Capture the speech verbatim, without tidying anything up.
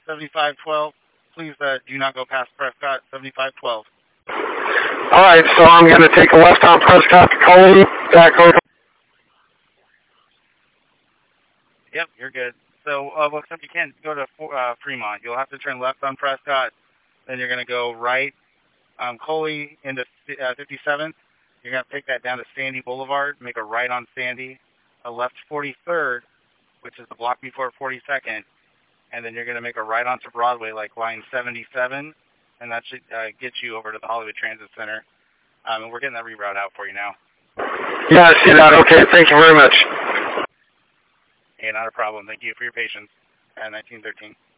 seventy-five twelve. Please uh, do not go past Prescott, seventy-five twelve. All right, so I'm going to take a left on Prescott to Coley, back over. Yep, you're good. So, uh, well, except you can't go to uh, Fremont. You'll have to turn left on Prescott. Then you're going to go right um, Coley into uh, fifty-seventh. You're going to take that down to Sandy Boulevard, make a right on Sandy, a left forty-third, which is the block before forty-second, and then you're going to make a right onto Broadway, like line seventy-seven, and that should uh, get you over to the Hollywood Transit Center. Um, and we're getting that reroute out for you now. Yeah, I see that. Okay, thank you very much. Hey, not a problem. Thank you for your patience. Uh, nineteen thirteen.